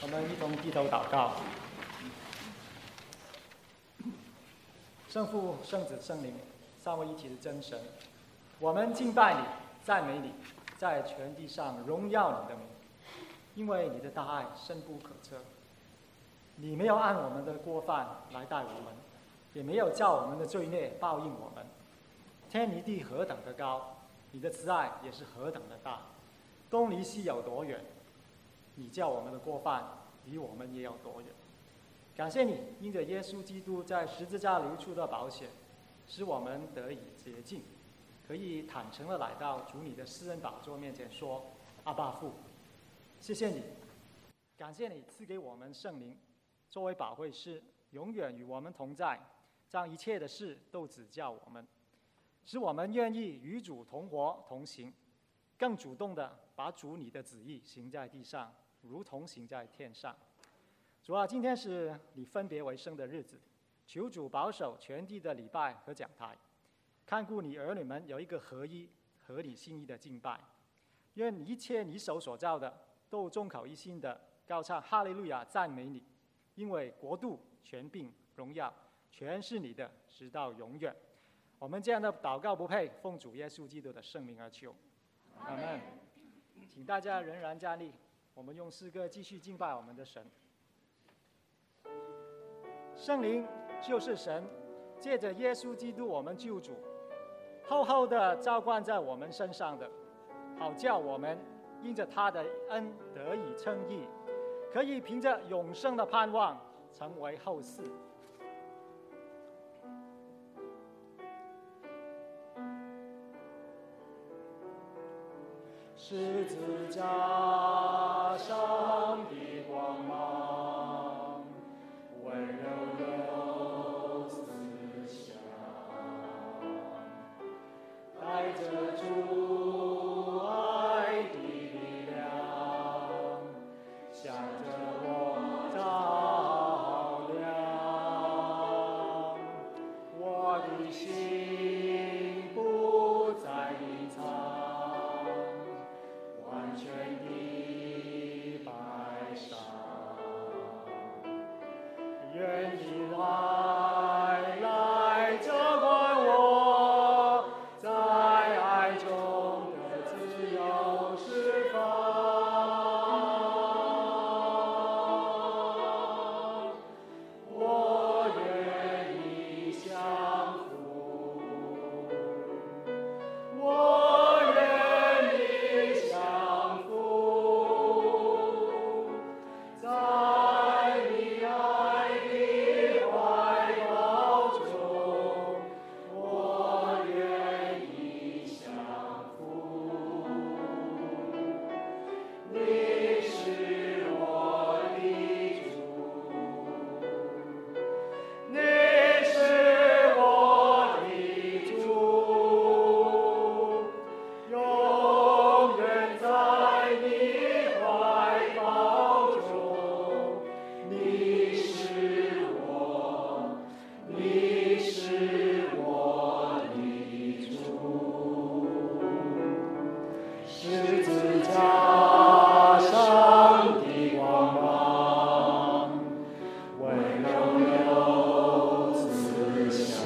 们一同低头祷告。圣父、圣子、圣灵，三位一体的真神，我们敬拜你，赞美你，在全地上荣耀你的名，因为你的大爱深不可测。你没有按我们的过犯来待我们，也没有叫我们的罪孽报应我们。天离地何等的高，你的慈爱也是何等的大。东离西有多远，你叫我们的过犯离我们也有多远。感谢你，因着耶稣基督在十字架流出的宝血，使我们得以洁净，可以坦诚地来到主你的施恩宝座面前说：阿爸父，谢谢你，感谢你赐给我们圣灵，作为保惠师，永远与我们同在，将一切的事都指教我们，使我们愿意与主同活同行，更主动地把主你的旨意行在地上，如同行在天上。主啊，今天是你分别为圣的日子，求主保守全地的礼拜和讲台，看顾你儿女们有一个合一、合你心意的敬拜。愿一切你手所造的都众口一心的高唱哈利路亚，赞美你，因为国度、权柄、荣耀全是你的，直到永远。我们这样的祷告不配，奉主耶稣基督的圣名而求，阿们。请大家仍然站立，我们用诗歌继续敬拜我们的神。圣灵就是神，借着耶稣基督我们救主，厚厚的浇灌在我们身上的，好叫我们因着他的恩得以称义，可以凭着永生的盼望成为后嗣。十字架上的光芒，温柔又慈祥，带着主爱的力量，向着我照亮。我的心不再隐藏，完全的摆上，愿你来浇灌我，在爱中的自由释放。我愿意降服，我愿意降服，在你爱的怀抱中，我愿意降服。你是我的主，你是我的主，永远在你怀抱中。你是我的主。十字架上的光芒，温柔又慈祥，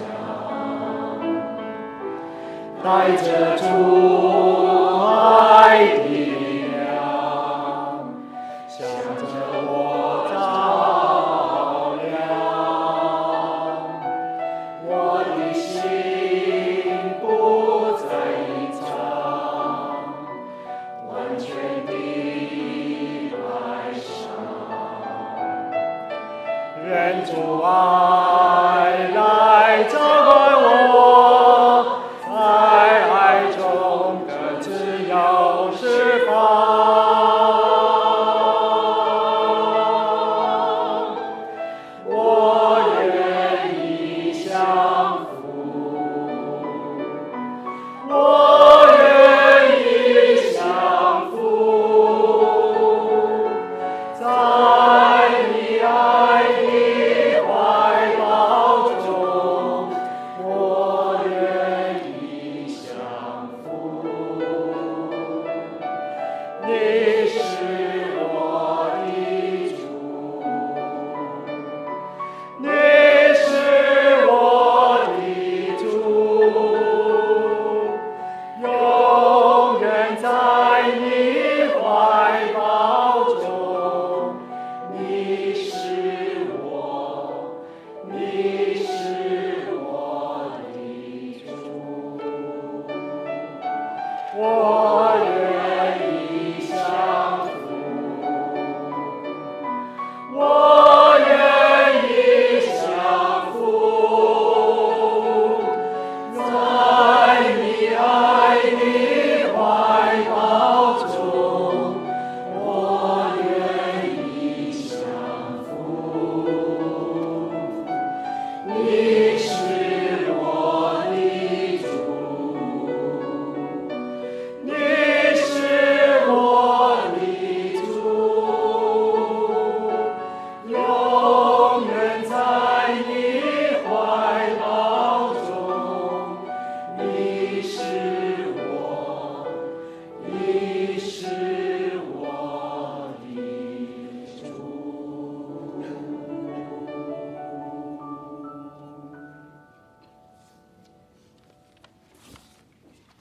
带着主爱的力量，向着我照亮。我的心不再隐藏，完全的摆上，愿主爱来浇灌我，在爱中的自由释放。我愿意降服，我愿意降服，在你爱的怀抱中，我愿意降服。你是我的主，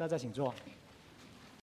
大家请坐。